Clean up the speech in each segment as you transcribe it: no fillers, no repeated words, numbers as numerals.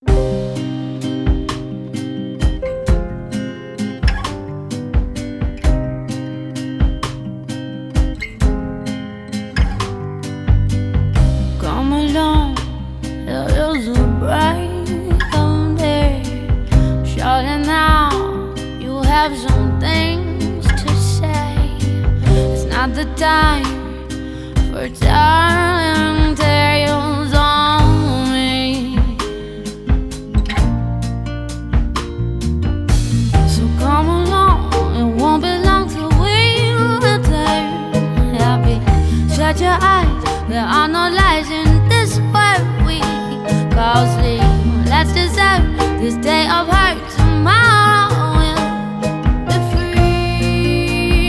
Come along, it is a bright old day. Surely now you have some things to say. It's not the time for telling tales on me. So come along, it won't be long till we're there. Happy, shut your eyes, there are no lies in this world we call sleep. Let's deserve this day of hurt. Tomorrow we'll be free.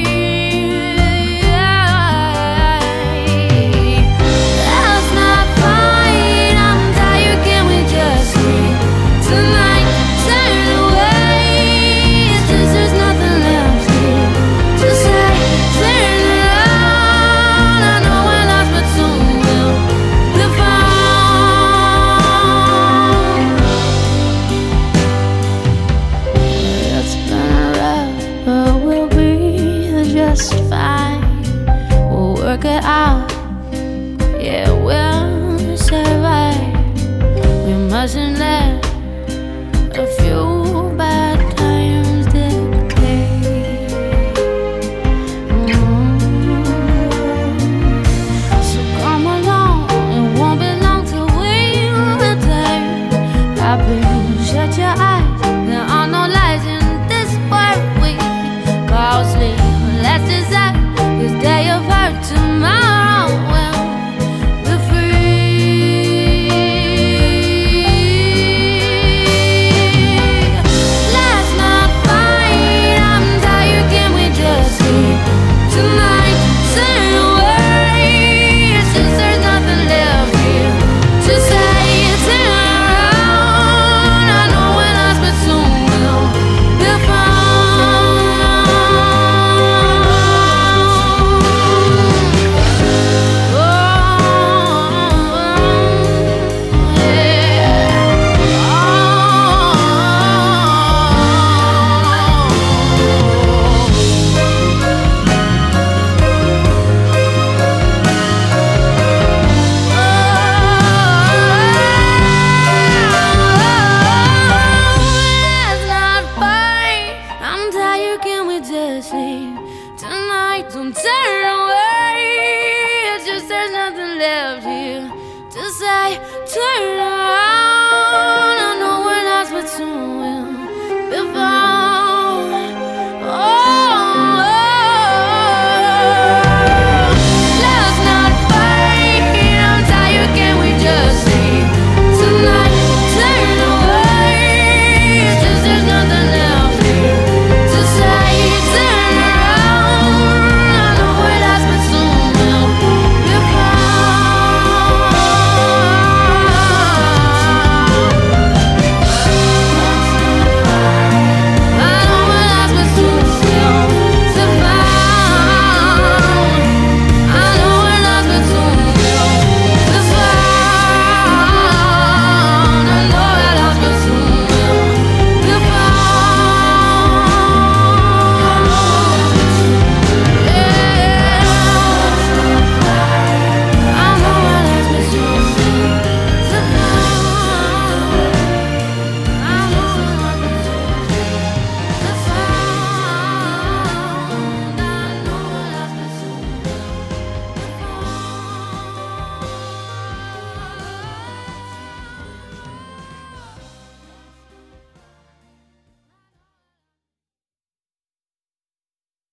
Let's not fight, I'm tired, can we just sleep tonight? Turn away, it's just there's nothing left here to say. Turn around, I know we're lost but soon we'll be found. It's been rough, but we'll be just fine. We'll work it out, yeah, we'll survive. We mustn't let a few